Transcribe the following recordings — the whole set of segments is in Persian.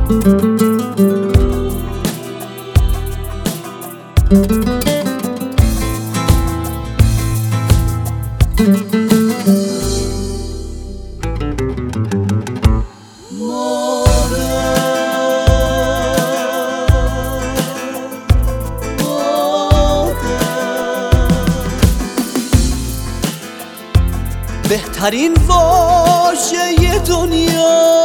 بهترین واژه دنیاست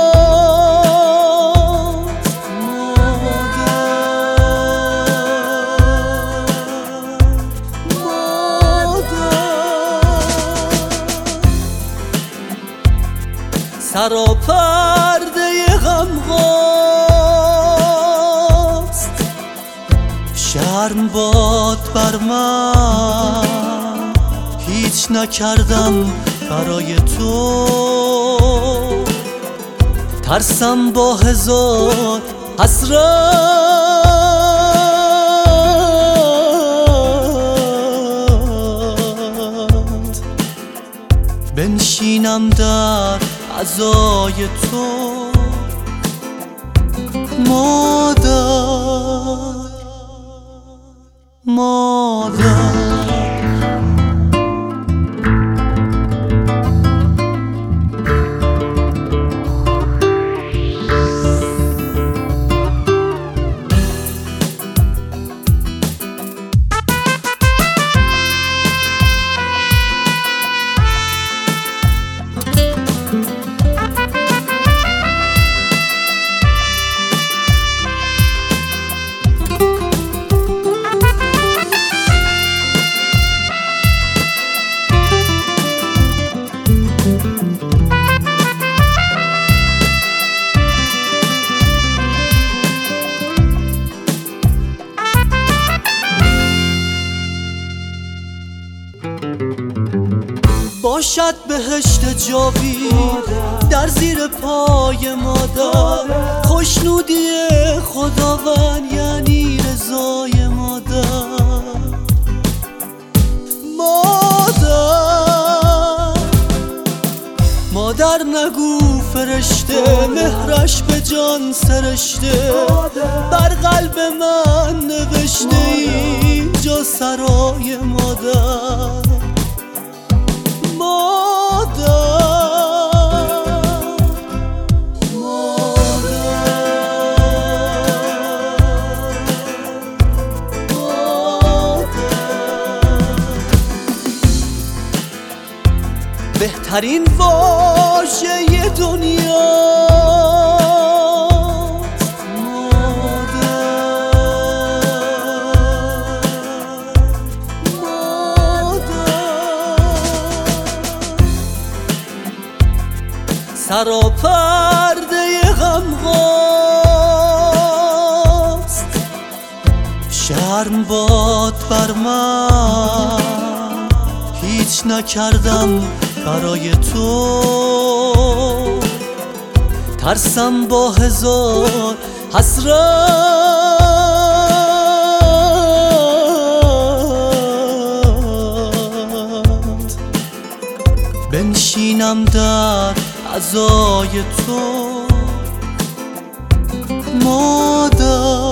سراپرده غم هاست شرم باد بر من هیچ نکردم برای تو ترسم با هزار حسرت بنشینم در عزای تو مادر باشد بهشت جاوید در زیر پای مادر خوشنودی خداوند یعنی رضای مادر نگو فرشته مهرش به جان سرشته بر قلب من نوشته اینجا سرای مادر بهترین واژه دنیاست سراپرده غم هاست شرم باد بر من هیچ نکردم برای تو ترسم با هزار حسرت بنشینم در عزای تو مادر